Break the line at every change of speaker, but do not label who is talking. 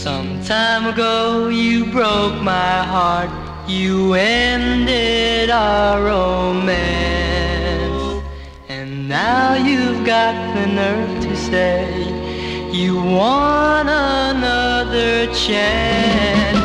Some time ago you broke my heart. You ended our romance. And now you've got the nerve to say you want another chance.